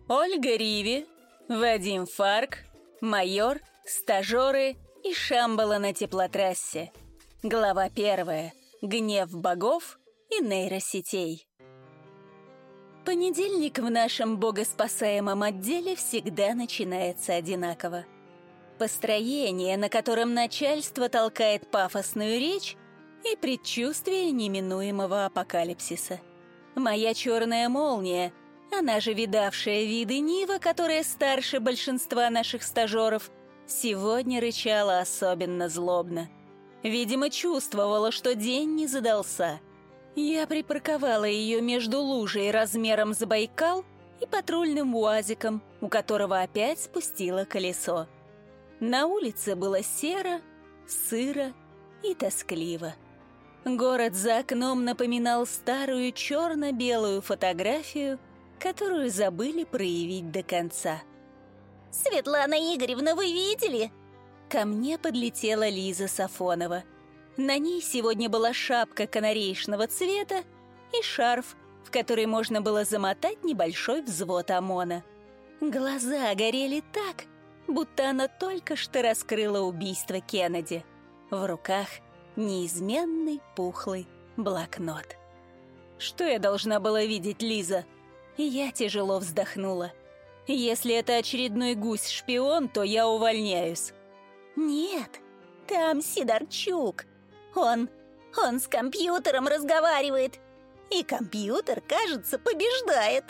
Ольга Риви, Вадим Фарк, майор, стажеры и Шамбала на теплотрассе. Глава 1. Гнев богов и нейросетей. Понедельник в нашем богоспасаемом отделе всегда начинается одинаково. Построение, на котором начальство толкает пафосную речь, и предчувствие неминуемого апокалипсиса. Моя черная молния, она же видавшая виды Нива, которая старше большинства наших стажеров, сегодня рычала особенно злобно. Видимо, чувствовала, что день не задался. Я припарковала ее между лужей размером с Байкал и патрульным УАЗиком, у которого опять спустило колесо. На улице было серо, сыро и тоскливо. Город за окном напоминал старую черно-белую фотографию, которую забыли проявить до конца. «Светлана Игоревна, вы видели?» Ко мне подлетела Лиза Сафонова. На ней сегодня была шапка канарейшного цвета и шарф, в который можно было замотать небольшой взвод ОМОНа. Глаза горели так, будто она только что раскрыла убийство Кеннеди. В руках неизменный пухлый блокнот. Что я должна была видеть, Лиза? Я тяжело вздохнула. Если это очередной гусь-шпион, то я увольняюсь. Нет, там Сидорчук. Он с компьютером разговаривает. И компьютер, кажется, побеждает.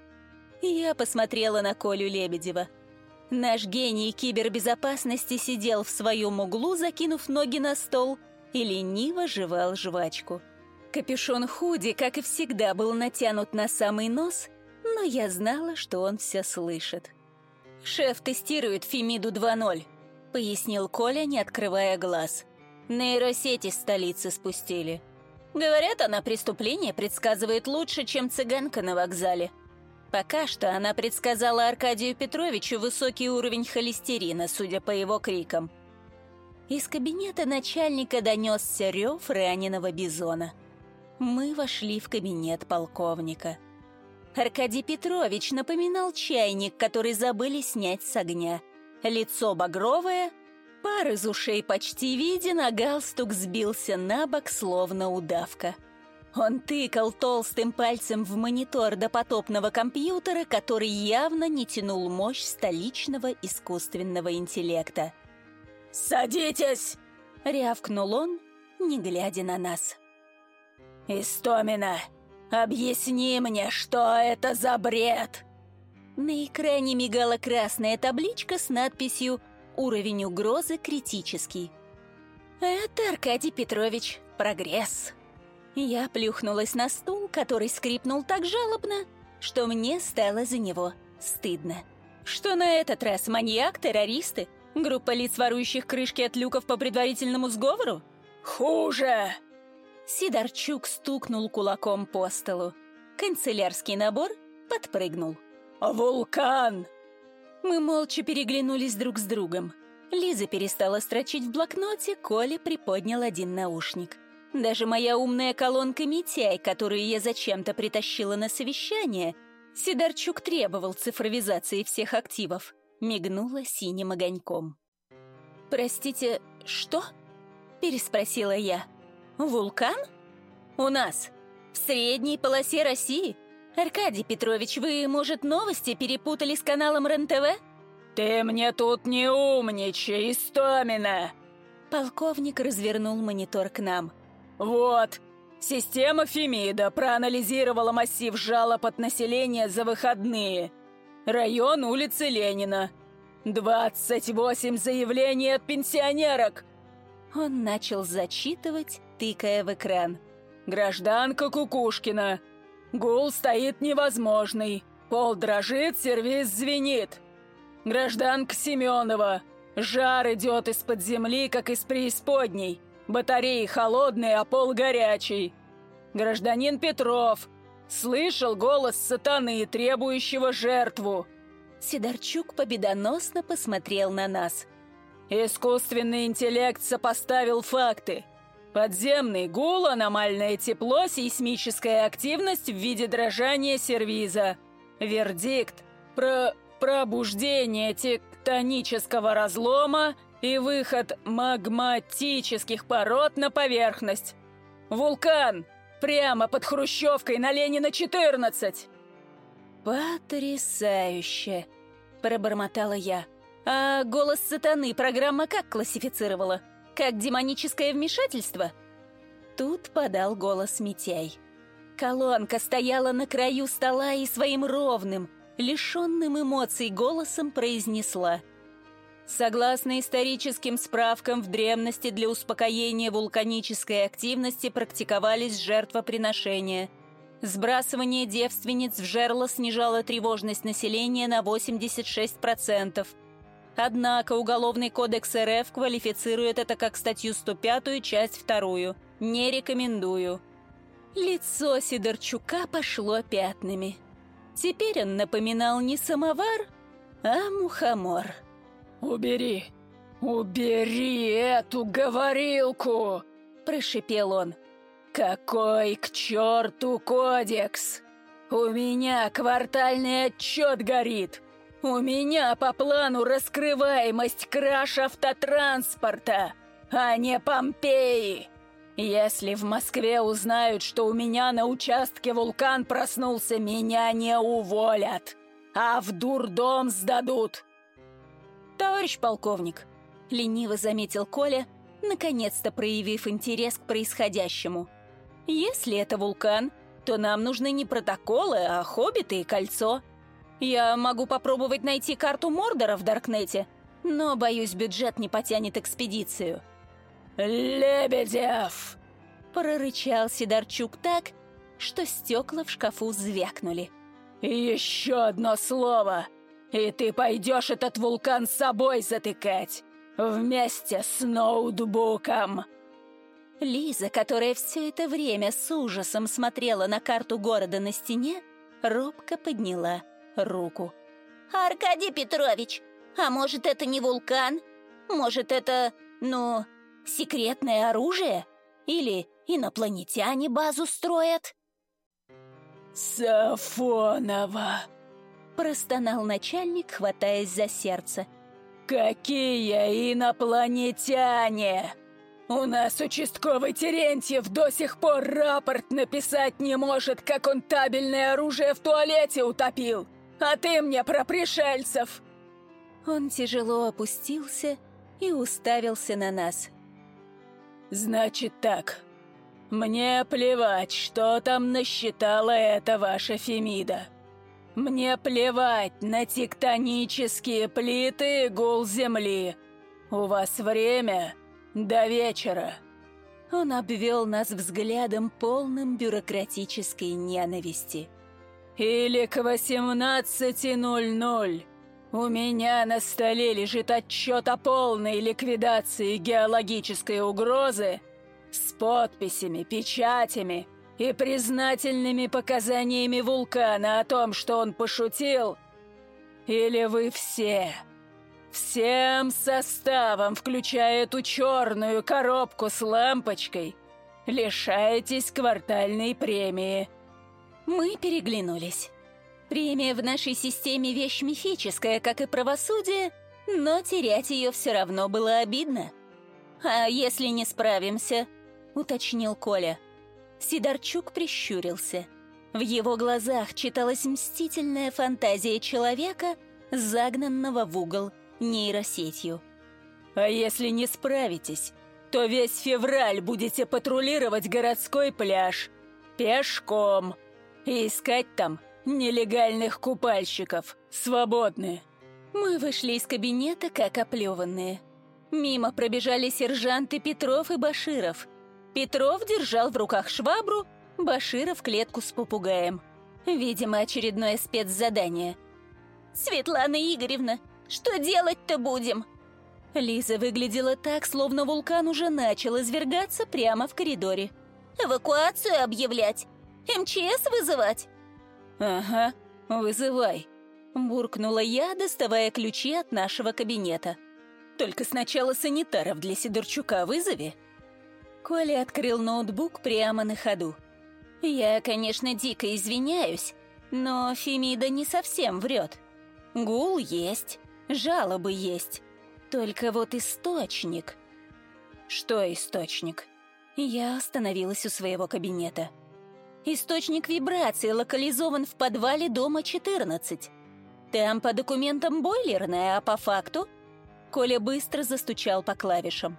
Я посмотрела на Колю Лебедева. Наш гений кибербезопасности сидел в своем углу, закинув ноги на стол, и лениво жевал жвачку. Капюшон худи, как и всегда, был натянут на самый нос, но я знала, что он все слышит. «Шеф тестирует Фемиду 2.0», — пояснил Коля, не открывая глаз. «Нейросети с столицы спустили. Говорят, она преступление предсказывает лучше, чем цыганка на вокзале. Пока что она предсказала Аркадию Петровичу высокий уровень холестерина, судя по его крикам». Из кабинета начальника донесся рев раненого бизона. Мы вошли в кабинет полковника. Аркадий Петрович напоминал чайник, который забыли снять с огня. Лицо багровое, пар из ушей почти виден, а галстук сбился на бок, словно удавка. Он тыкал толстым пальцем в монитор допотопного компьютера, который явно не тянул мощь столичного искусственного интеллекта. «Садитесь!» — рявкнул он, не глядя на нас. «Истомина, объясни мне, что это за бред?» На экране мигала красная табличка с надписью «Уровень угрозы критический». «Это Аркадий Петрович. Прогресс». Я плюхнулась на стул, который скрипнул так жалобно, что мне стало за него стыдно. Что на этот раз, маньяк, террористы? Группа лиц, ворующих крышки от люков по предварительному сговору? «Хуже!» Сидорчук стукнул кулаком по столу. Канцелярский набор подпрыгнул. «Вулкан!» Мы молча переглянулись друг с другом. Лиза перестала строчить в блокноте, Коля приподнял один наушник. Даже моя умная колонка Митяй, которую я зачем-то притащила на совещание, Сидорчук требовал цифровизации всех активов, мигнула синим огоньком. «Простите, что?» — переспросила я. «Вулкан? У нас, в средней полосе России? Аркадий Петрович, вы, может, новости перепутали с каналом РЕН-ТВ?» «Ты мне тут не умничай, Истомина!» Полковник развернул монитор к нам. «Вот, система Фемида проанализировала массив жалоб от населения за выходные. Район улицы Ленина. 28 заявлений от пенсионерок!» Он начал зачитывать, тыкая в экран. «Гражданка Кукушкина. Гул стоит невозможный. Пол дрожит, сервиз звенит. Гражданка Семенова. Жар идет из-под земли, как из преисподней. Батареи холодные, а пол горячий. Гражданин Петров. Слышал голос сатаны, требующего жертву». Сидорчук победоносно посмотрел на нас. «Искусственный интеллект сопоставил факты. Подземный гул, аномальное тепло, сейсмическая активность в виде дрожания сервиза. Вердикт. Пробуждение тектонического разлома и выход магматических пород на поверхность. Вулкан! Прямо под Хрущевкой на Ленина, 14!» «Потрясающе!» – пробормотала я. «А голос сатаны программа как классифицировала? Как демоническое вмешательство?» Тут подал голос Митяй. Колонка стояла на краю стола и своим ровным, лишенным эмоций голосом произнесла: «Согласно историческим справкам, в древности для успокоения вулканической активности практиковались жертвоприношения. Сбрасывание девственниц в жерло снижало тревожность населения на 86%. Однако Уголовный кодекс РФ квалифицирует это как статью 105, часть 2. Не рекомендую». Лицо Сидорчука пошло пятнами. Теперь он напоминал не самовар, а мухомор. «Убери эту говорилку!» – прошипел он. «Какой к черту кодекс? У меня квартальный отчет горит. У меня по плану раскрываемость краж автотранспорта, а не Помпеи. Если в Москве узнают, что у меня на участке вулкан проснулся, меня не уволят, а в дурдом сдадут». «Товарищ полковник», — лениво заметил Коля, наконец-то проявив интерес к происходящему, «если это вулкан, то нам нужны не протоколы, а хоббиты и кольцо. Я могу попробовать найти карту Мордора в Даркнете, но, боюсь, бюджет не потянет экспедицию». «Лебедев!» — прорычал Сидорчук так, что стекла в шкафу звякнули. «Еще одно слово, и ты пойдешь этот вулкан с собой затыкать, вместе с ноутбуком!» Лиза, которая все это время с ужасом смотрела на карту города на стене, робко подняла руку. «Аркадий Петрович, а может, это не вулкан? Может, это, секретное оружие? Или инопланетяне базу строят?» «Сафонова!» – простонал начальник, хватаясь за сердце. «Какие инопланетяне! У нас участковый Терентьев до сих пор рапорт написать не может, как он табельное оружие в туалете утопил! А ты мне про пришельцев!» Он тяжело опустился и уставился на нас. «Значит так, мне плевать, что там насчитала эта ваша Фемида. Мне плевать на тектонические плиты и гул земли. У вас время до вечера». Он обвел нас взглядом, полным бюрократической ненависти. «Или к 18:00. У меня на столе лежит отчет о полной ликвидации геологической угрозы с подписями, печатями и признательными показаниями вулкана о том, что он пошутил. Или вы все, всем составом, включая эту черную коробку с лампочкой, лишаетесь квартальной премии». Мы переглянулись. Премия в нашей системе вещь мифическая, как и правосудие, но терять ее все равно было обидно. «А если не справимся?» — уточнил Коля. Сидорчук прищурился. В его глазах читалась мстительная фантазия человека, загнанного в угол нейросетью. «А если не справитесь, то весь февраль будете патрулировать городской пляж пешком и искать там нелегальных купальщиков, свободные». Мы вышли из кабинета, как оплеванные. Мимо пробежали сержанты Петров и Баширов. Петров держал в руках швабру, Баширов клетку с попугаем. Видимо, очередное спецзадание. «Светлана Игоревна, что делать-то будем?» Лиза выглядела так, словно вулкан уже начал извергаться прямо в коридоре. «Эвакуацию объявлять? МЧС вызывать?» «Ага, вызывай», — буркнула я, доставая ключи от нашего кабинета. «Только сначала санитаров для Сидорчука вызови». Коля открыл ноутбук прямо на ходу. «Я, конечно, дико извиняюсь, но Фемида не совсем врет. Гул есть, жалобы есть. Только вот источник... Что источник? Я остановилась у своего кабинета. Источник вибрации локализован в подвале дома 14. Там по документам бойлерная, а по факту... Коля быстро застучал по клавишам.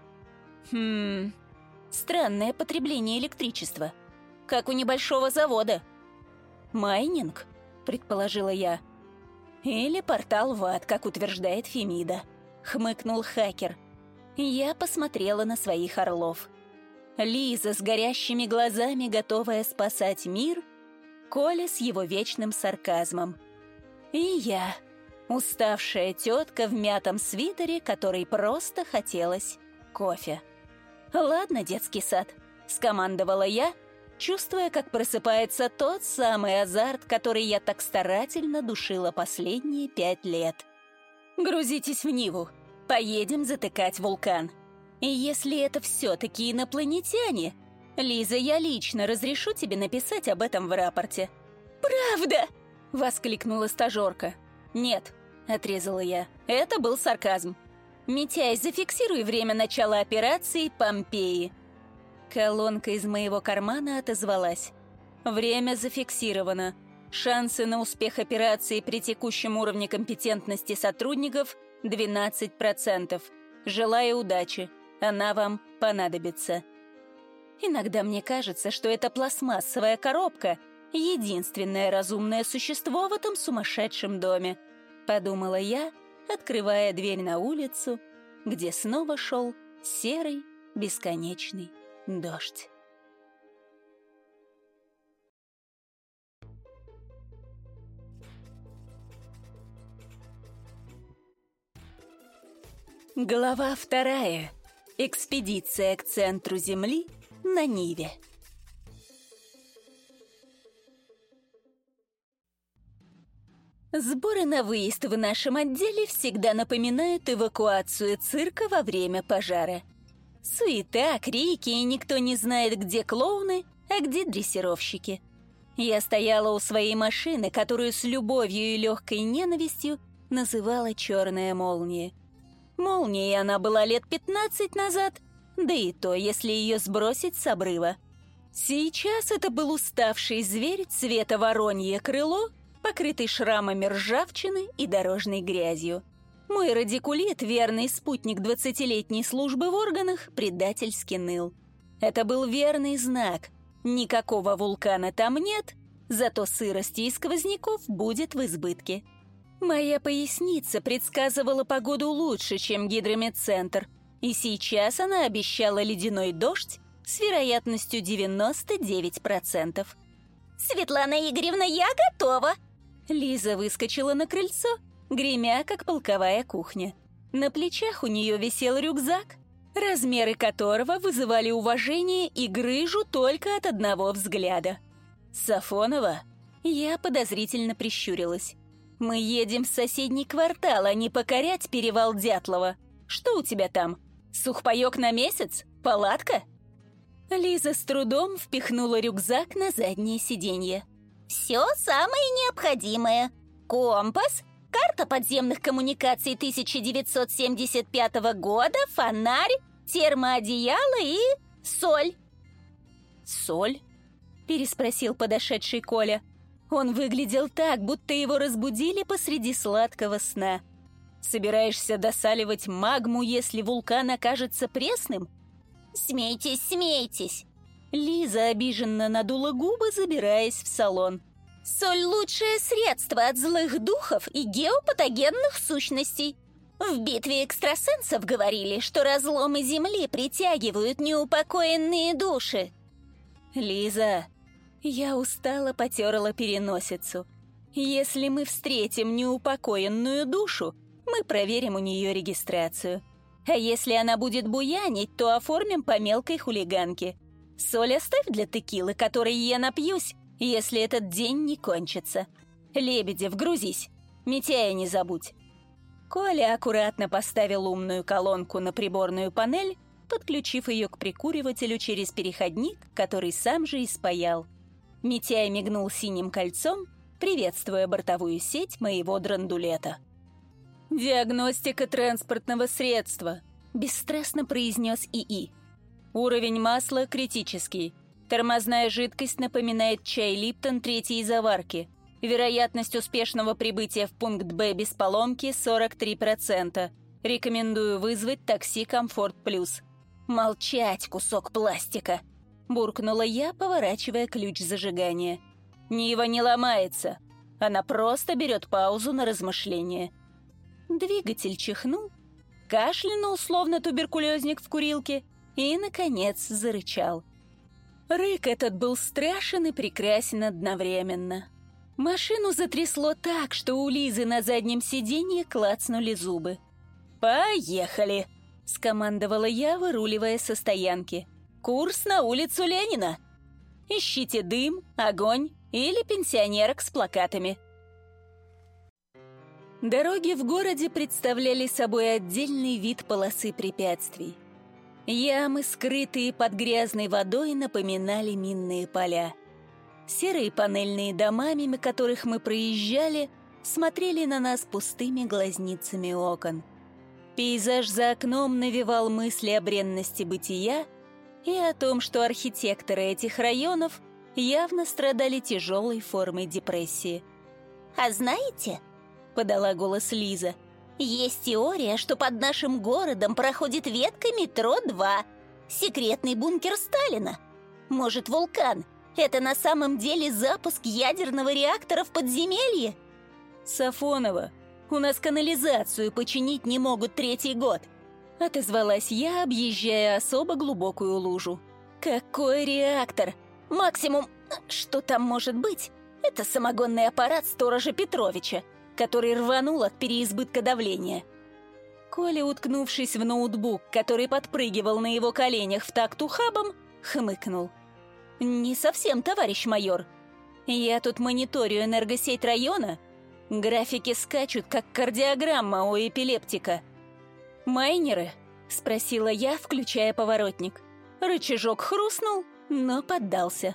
Странное потребление электричества. Как у небольшого завода. Майнинг, предположила я. Или портал в ад, как утверждает Фемида. Хмыкнул хакер. Я посмотрела на своих орлов. Лиза с горящими глазами, готовая спасать мир, Коля с его вечным сарказмом. И я, уставшая тетка в мятом свитере, которой просто хотелось кофе. «Ладно, детский сад», — скомандовала я, чувствуя, как просыпается тот самый азарт, который я так старательно душила последние 5 лет. «Грузитесь в Ниву, поедем затыкать вулкан. И если это все-таки инопланетяне, Лиза, я лично разрешу тебе написать об этом в рапорте». «Правда?» — воскликнула стажерка. «Нет», — отрезала я, — «это был сарказм. Митяй, зафиксируй время начала операции Помпеи». Колонка из моего кармана отозвалась. «Время зафиксировано. Шансы на успех операции при текущем уровне компетентности сотрудников 12%. Желаю удачи. Она вам понадобится». Иногда мне кажется, что эта пластмассовая коробка — единственное разумное существо в этом сумасшедшем доме, подумала я, открывая дверь на улицу, где снова шел серый бесконечный дождь. Глава 2. Экспедиция к центру Земли на Ниве. Сборы на выезд в нашем отделе всегда напоминают эвакуацию цирка во время пожара. Суета, крики, и никто не знает, где клоуны, а где дрессировщики. Я стояла у своей машины, которую с любовью и легкой ненавистью называла «Черная молния». Молнией она была лет 15 назад, да и то, если ее сбросить с обрыва. Сейчас это был уставший зверь цвета воронье крыло, покрытый шрамами ржавчины и дорожной грязью. Мой радикулит, верный спутник 20-летней службы в органах, предательски ныл. Это был верный знак. Никакого вулкана там нет, зато сырости и сквозняков будет в избытке. Моя поясница предсказывала погоду лучше, чем гидрометцентр, и сейчас она обещала ледяной дождь с вероятностью 99%. «Светлана Игоревна, я готова!» Лиза выскочила на крыльцо, гремя, как полковая кухня. На плечах у нее висел рюкзак, размеры которого вызывали уважение и грыжу только от одного взгляда. «Сафонова?» Я подозрительно прищурилась. «Мы едем в соседний квартал, а не покорять перевал Дятлова. Что у тебя там? Сухпайок на месяц? Палатка?» Лиза с трудом впихнула рюкзак на заднее сиденье. «Все самое необходимое. Компас, карта подземных коммуникаций 1975 года, фонарь, термоодеяло и соль». «Соль?» — переспросил подошедший Коля. Он выглядел так, будто его разбудили посреди сладкого сна. «Собираешься досаливать магму, если вулкан окажется пресным?» «Смейтесь, смейтесь!» Лиза обиженно надула губы, забираясь в салон. «Соль — лучшее средство от злых духов и геопатогенных сущностей. В битве экстрасенсов говорили, что разломы Земли притягивают неупокоенные души». «Лиза!» Я устало потерла переносицу. «Если мы встретим неупокоенную душу, мы проверим у нее регистрацию. А если она будет буянить, то оформим по мелкой хулиганке. Соль оставь для текилы, которой я напьюсь, если этот день не кончится. Лебедев, грузись. Митяя не забудь». Коля аккуратно поставил умную колонку на приборную панель, подключив ее к прикуривателю через переходник, который сам же и спаял. Митяй мигнул синим кольцом, приветствуя бортовую сеть моего драндулета. «Диагностика транспортного средства», — бесстрастно произнес ИИ. «Уровень масла критический. Тормозная жидкость напоминает чай Липтон третьей заварки. Вероятность успешного прибытия в пункт Б без поломки 43%. Рекомендую вызвать такси «Комфорт Плюс». «Молчать, кусок пластика!» — буркнула я, поворачивая ключ зажигания. «Нива не ломается. Она просто берет паузу на размышление». Двигатель чихнул, кашлянул, словно туберкулезник в курилке, и, наконец, зарычал. Рык этот был страшен и прекрасен одновременно. Машину затрясло так, что у Лизы на заднем сиденье клацнули зубы. «Поехали!» — скомандовала я, выруливая со стоянки. «Курс на улицу Ленина! Ищите дым, огонь или пенсионерок с плакатами». Дороги в городе представляли собой отдельный вид полосы препятствий. Ямы, скрытые под грязной водой, напоминали минные поля. Серые панельные дома, мимо которых мы проезжали, смотрели на нас пустыми глазницами окон. Пейзаж за окном навевал мысли о бренности бытия и о том, что архитекторы этих районов явно страдали тяжелой формой депрессии. «А знаете, — подала голос Лиза, — есть теория, что под нашим городом проходит ветка метро 2, секретный бункер Сталина. Может, вулкан — это на самом деле запуск ядерного реактора в подземелье?» «Сафонова, у нас канализацию починить не могут 3-й год», — отозвалась я, объезжая особо глубокую лужу. «Какой реактор? Максимум, что там может быть, это самогонный аппарат сторожа Петровича, который рванул от переизбытка давления». Коля, уткнувшись в ноутбук, который подпрыгивал на его коленях в такт ухабом, хмыкнул. «Не совсем, товарищ майор. Я тут мониторю энергосеть района. Графики скачут, как кардиограмма у эпилептика». «Майнеры?» — спросила я, включая поворотник. Рычажок хрустнул, но поддался.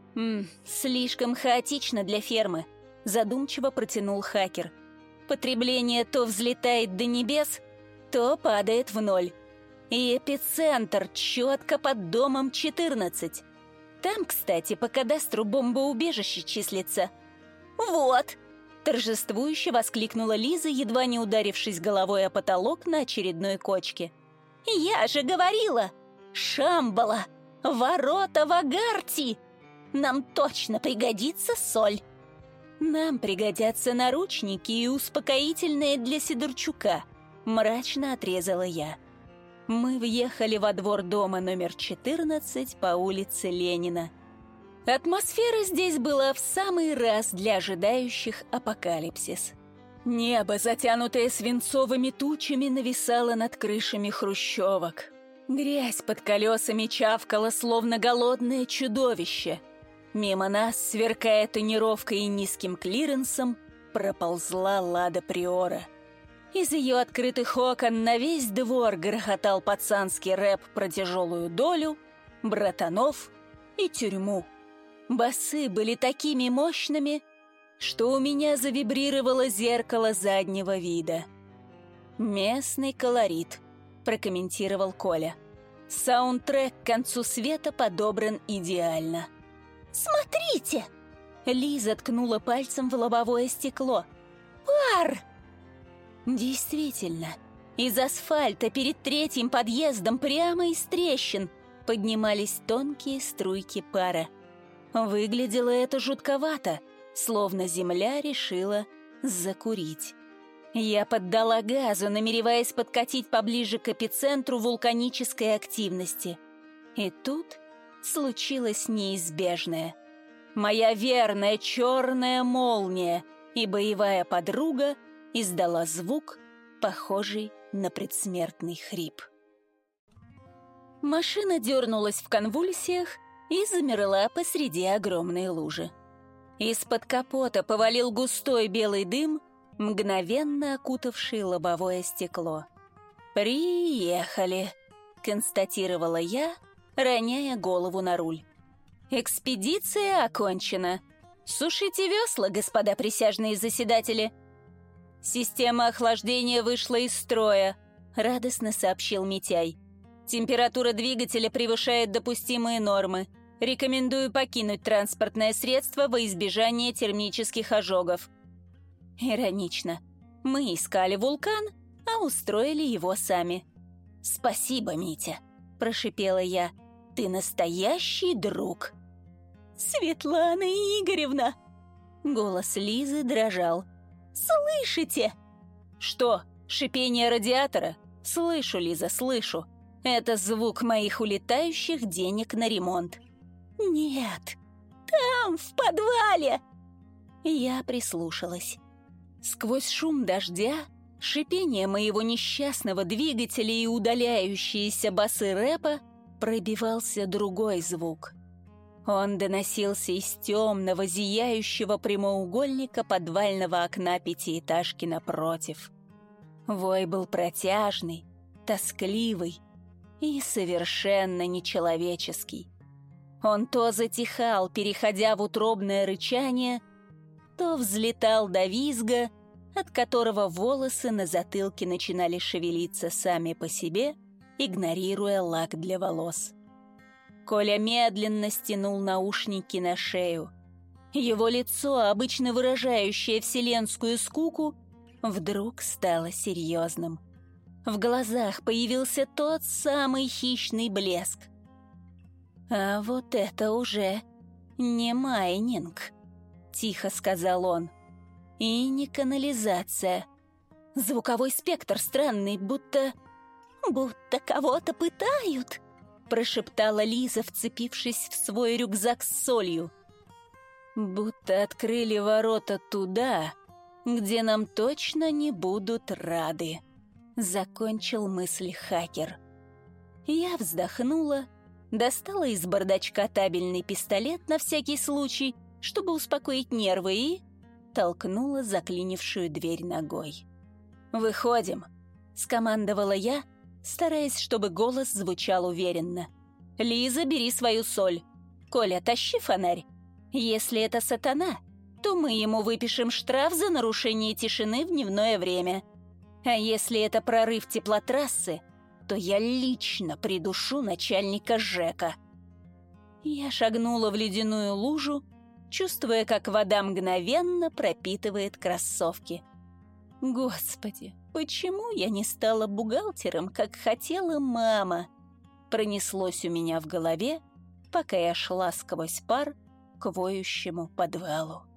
Слишком хаотично для фермы», — задумчиво протянул хакер. «Потребление то взлетает до небес, то падает в ноль. И эпицентр четко под домом 14. Там, кстати, по кадастру бомбоубежище числится». «Вот!» — торжествующе воскликнула Лиза, едва не ударившись головой о потолок на очередной кочке. «Я же говорила! Шамбала! Ворота в Агарти! Нам точно пригодится соль!» «Нам пригодятся наручники и успокоительные для Сидорчука», — мрачно отрезала я. Мы въехали во двор дома номер 14 по улице Ленина. Атмосфера здесь была в самый раз для ожидающих апокалипсис. Небо, затянутое свинцовыми тучами, нависало над крышами хрущевок. Грязь под колесами чавкала, словно голодное чудовище. Мимо нас, сверкая тонировкой и низким клиренсом, проползла Лада Приора. Из ее открытых окон на весь двор грохотал пацанский рэп про тяжелую долю, братанов и тюрьму. Басы были такими мощными, что у меня завибрировало зеркало заднего вида. «Местный колорит», — прокомментировал Коля. «Саундтрек к концу света подобран идеально». «Смотрите!» Лиза ткнула пальцем в лобовое стекло. «Пар!» Действительно, из асфальта перед 3-м подъездом прямо из трещин поднимались тонкие струйки пара. Выглядело это жутковато, словно земля решила закурить. Я поддала газу, намереваясь подкатить поближе к эпицентру вулканической активности. И тут случилось неизбежное. Моя верная черная молния и боевая подруга издала звук, похожий на предсмертный хрип. Машина дернулась в конвульсиях и замерла посреди огромной лужи. Из-под капота повалил густой белый дым, мгновенно окутавший лобовое стекло. «Приехали», — констатировала я, роняя голову на руль. «Экспедиция окончена. «Сушите весла, господа присяжные заседатели!» «Система охлаждения вышла из строя», — радостно сообщил Митяй. «Температура двигателя превышает допустимые нормы. Рекомендую покинуть транспортное средство во избежание термических ожогов». Иронично. Мы искали вулкан, а устроили его сами. «Спасибо, Митя», — прошипела я. «Ты настоящий друг». «Светлана Игоревна!» Голос Лизы дрожал. «Слышите?» «Что, шипение радиатора?» «Слышу, Лиза, слышу. Это звук моих улетающих денег на ремонт». «Нет, там, в подвале!» Я прислушалась. Сквозь шум дождя, шипение моего несчастного двигателя и удаляющиеся басы рэпа пробивался другой звук. Он доносился из темного, зияющего прямоугольника подвального окна пятиэтажки напротив. Вой был протяжный, тоскливый и совершенно нечеловеческий. Он то затихал, переходя в утробное рычание, то взлетал до визга, от которого волосы на затылке начинали шевелиться сами по себе, игнорируя лак для волос. Коля медленно стянул наушники на шею. Его лицо, обычно выражающее вселенскую скуку, вдруг стало серьезным. В глазах появился тот самый хищный блеск. «А вот это уже не майнинг», — тихо сказал он. «И не канализация. Звуковой спектр странный, будто кого-то пытают», — прошептала Лиза, вцепившись в свой рюкзак с солью. «Будто открыли ворота туда, где нам точно не будут рады», — закончил мысль хакер. Я вздохнула, достала из бардачка табельный пистолет на всякий случай, чтобы успокоить нервы, и толкнула заклинившую дверь ногой. «Выходим», — скомандовала я, стараясь, чтобы голос звучал уверенно. «Лиза, бери свою соль. Коля, тащи фонарь. Если это сатана, то мы ему выпишем штраф за нарушение тишины в дневное время. А если это прорыв теплотрассы, то я лично придушу начальника ЖЭКа». Я шагнула в ледяную лужу, чувствуя, как вода мгновенно пропитывает кроссовки. «Господи, почему я не стала бухгалтером, как хотела мама?» Пронеслось у меня в голове, пока я шла сквозь пар к воющему подвалу.